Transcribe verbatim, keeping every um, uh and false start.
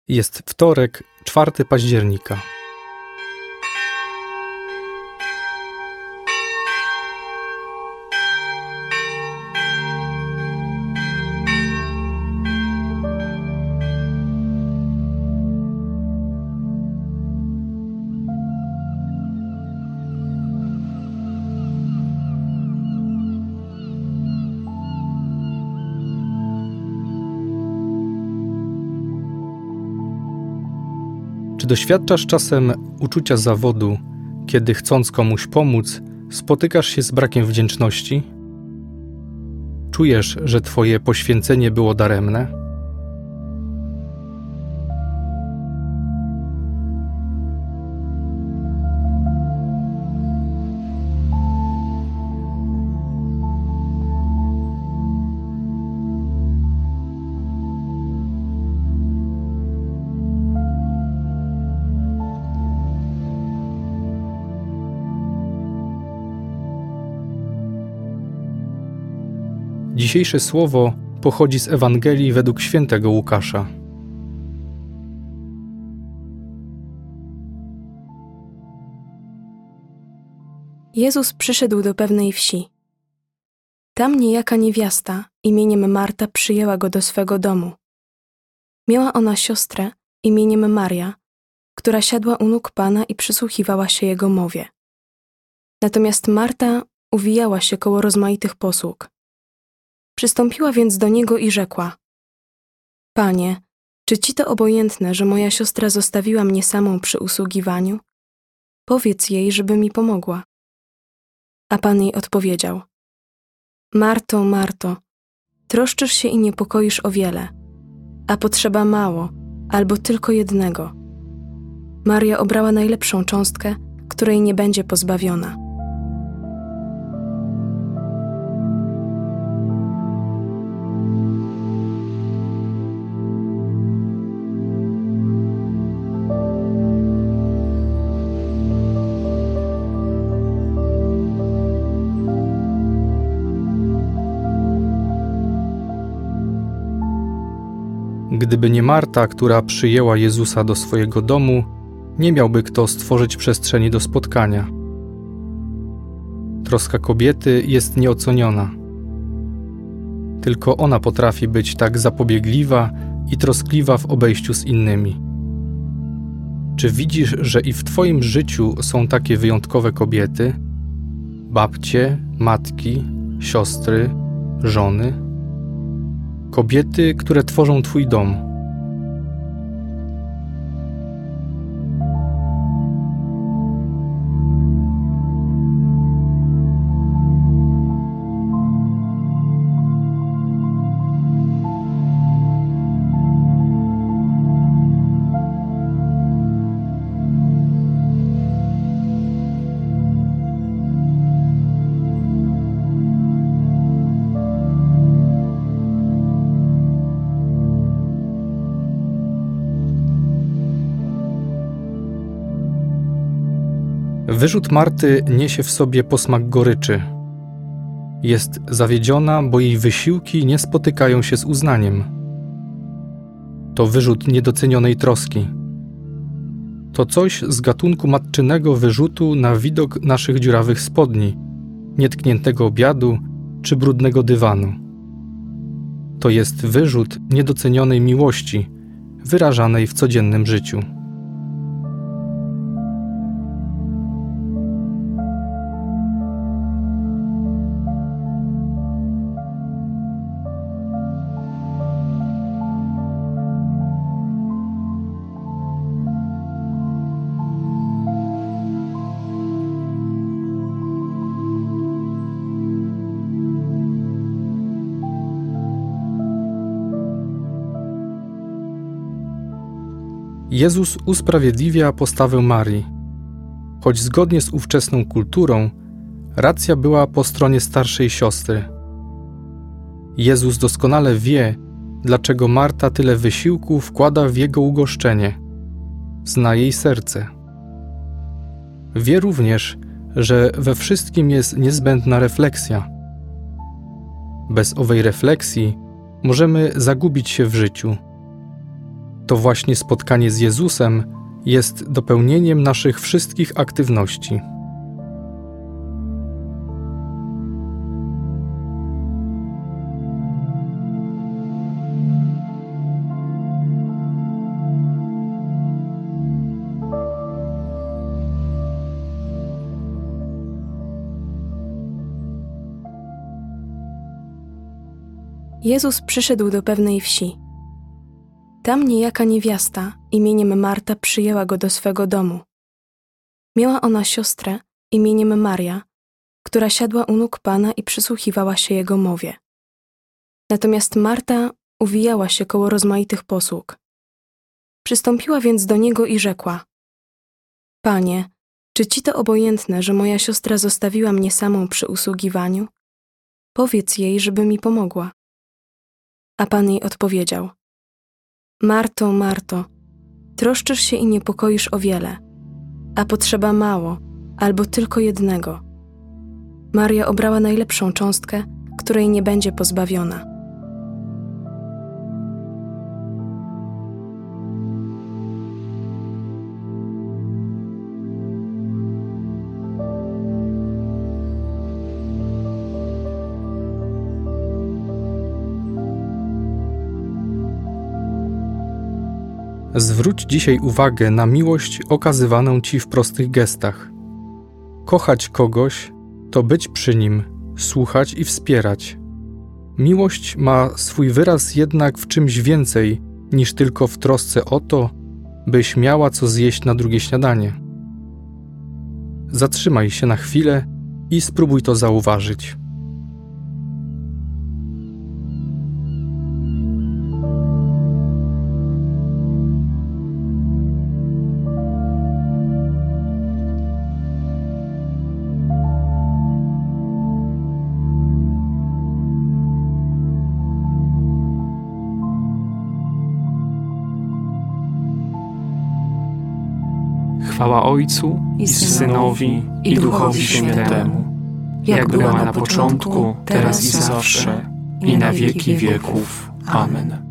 Jest wtorek, czwartego października. Czy doświadczasz czasem uczucia zawodu, kiedy chcąc komuś pomóc, spotykasz się z brakiem wdzięczności? Czujesz, że twoje poświęcenie było daremne? Dzisiejsze słowo pochodzi z Ewangelii według świętego Łukasza. Jezus przyszedł do pewnej wsi. Tam niejaka niewiasta imieniem Marta przyjęła go do swego domu. Miała ona siostrę imieniem Maria, która siadła u nóg Pana i przysłuchiwała się Jego mowie. Natomiast Marta uwijała się koło rozmaitych posług. Przystąpiła więc do Niego i rzekła: Panie, czy Ci to obojętne, że moja siostra zostawiła mnie samą przy usługiwaniu? Powiedz jej, żeby mi pomogła. A Pan jej odpowiedział: Marto, Marto, troszczysz się i niepokoisz o wiele, a potrzeba mało, albo tylko jednego. Maria obrała najlepszą cząstkę, której nie będzie pozbawiona. Gdyby nie Marta, która przyjęła Jezusa do swojego domu, nie miałby kto stworzyć przestrzeni do spotkania. Troska kobiety jest nieoceniona. Tylko ona potrafi być tak zapobiegliwa i troskliwa w obejściu z innymi. Czy widzisz, że i w Twoim życiu są takie wyjątkowe kobiety? Babcie, matki, siostry, żony? Kobiety, które tworzą Twój dom. Wyrzut Marty niesie w sobie posmak goryczy. Jest zawiedziona, bo jej wysiłki nie spotykają się z uznaniem. To wyrzut niedocenionej troski. To coś z gatunku matczynego wyrzutu na widok naszych dziurawych spodni, nietkniętego obiadu czy brudnego dywanu. To jest wyrzut niedocenionej miłości, wyrażanej w codziennym życiu. Jezus usprawiedliwia postawę Marii. Choć zgodnie z ówczesną kulturą, racja była po stronie starszej siostry. Jezus doskonale wie, dlaczego Marta tyle wysiłku wkłada w Jego ugoszczenie. Zna jej serce. Wie również, że we wszystkim jest niezbędna refleksja. Bez owej refleksji możemy zagubić się w życiu. To właśnie spotkanie z Jezusem jest dopełnieniem naszych wszystkich aktywności. Jezus przyszedł do pewnej wsi. Tam niejaka niewiasta imieniem Marta przyjęła go do swego domu. Miała ona siostrę imieniem Maria, która siadła u nóg Pana i przysłuchiwała się Jego mowie. Natomiast Marta uwijała się koło rozmaitych posług. Przystąpiła więc do Niego i rzekła: Panie, czy Ci to obojętne, że moja siostra zostawiła mnie samą przy usługiwaniu? Powiedz jej, żeby mi pomogła. A Pan jej odpowiedział: Marto, Marto, troszczysz się i niepokoisz o wiele, a potrzeba mało, albo tylko jednego. Maria obrała najlepszą cząstkę, której nie będzie pozbawiona. Zwróć dzisiaj uwagę na miłość okazywaną Ci w prostych gestach. Kochać kogoś to być przy nim, słuchać i wspierać. Miłość ma swój wyraz jednak w czymś więcej niż tylko w trosce o to, byś miała co zjeść na drugie śniadanie. Zatrzymaj się na chwilę i spróbuj to zauważyć. Chwała Ojcu i Synowi, i Duchowi Świętemu, jak była na początku, teraz i zawsze, i na wieki wieków. Amen.